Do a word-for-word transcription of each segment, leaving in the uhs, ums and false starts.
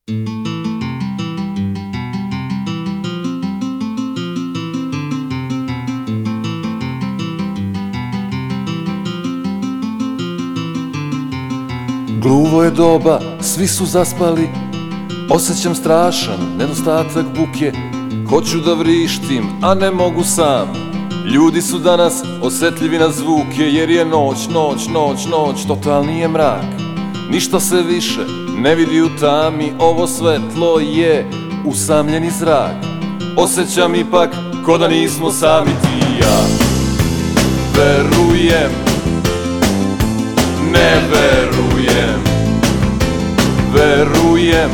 Gluvo je doba, svi su zaspali, osjećam strašan nedostatak buke. Hoću da vrištim, a ne mogu sam. Ljudi su danas osetljivi na zvuke, jer je noć, noć, noć, noć, totalni je mrak. Ništa se više ne vidi u tami, ovo svetlo je usamljeni zrak. Osjećam ipak ko da nismo sami ti i ja. Verujem, ne verujem, verujem,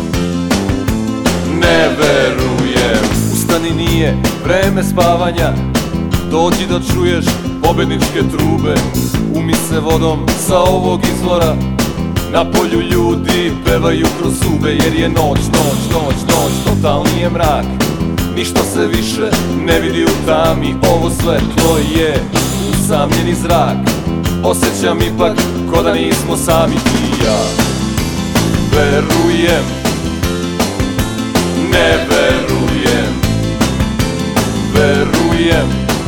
ne verujem. Ustani, nije vreme spavanja, dođi da čuješ pobedničke trube. Umi se vodom sa ovog izvora, na polju ljudi pevaju kroz zube. Jer je noć, noć, noć, noć, totalni je mrak. Ništa se više ne vidi u tami, ovo svetlo je usamljeni zrak. Osjećam ipak ko da nismo sami ti i ja. Verujem, ne verujem, verujem,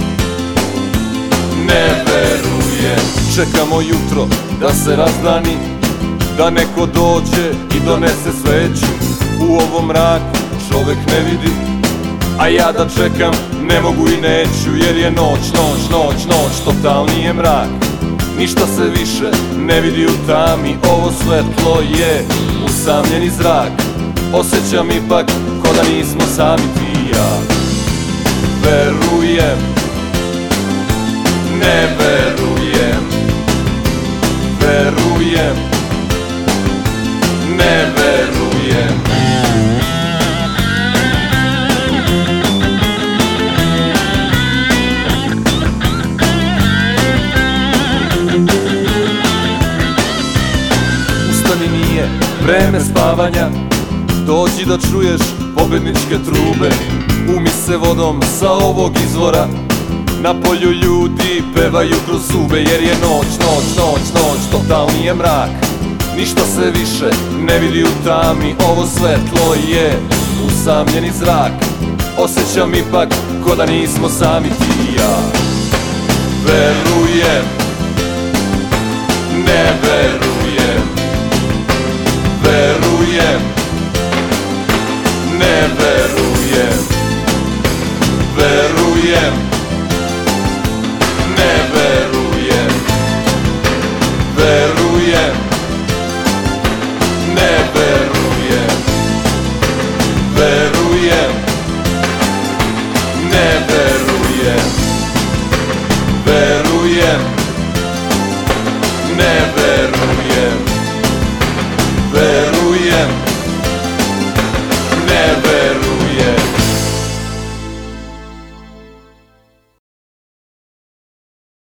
ne verujem. Čekamo jutro da se razdani, da neko dođe i donese sveću. U ovom mraku čovek ne vidi, a ja da čekam ne mogu i neću. Jer je noć, noć, noć, noć, totalni je mrak. Ništa se više ne vidi u tami, ovo svetlo je usamljeni zrak. Osjećam ipak ko da nismo sami ti i ja. Verujem, ne verujem, verujem, ne verujem. Nije vreme spavanja, dođi da čuješ pobedničke trube. Umi se vodom sa ovog izvora, na polju ljudi pevaju kroz zube. Jer je noć, noć, noć, noć, totalni je mrak. Ništa se više ne vidi u tami, ovo svetlo je usamljeni zrak. Osjećam ipak ko da nismo sami ti i ja. Verujem, ne verujem, verujem, ne verujem, verujem, ne verujem, verujem, ne verujem, verujem, ne verujem, verujem, ne verujem, verujem.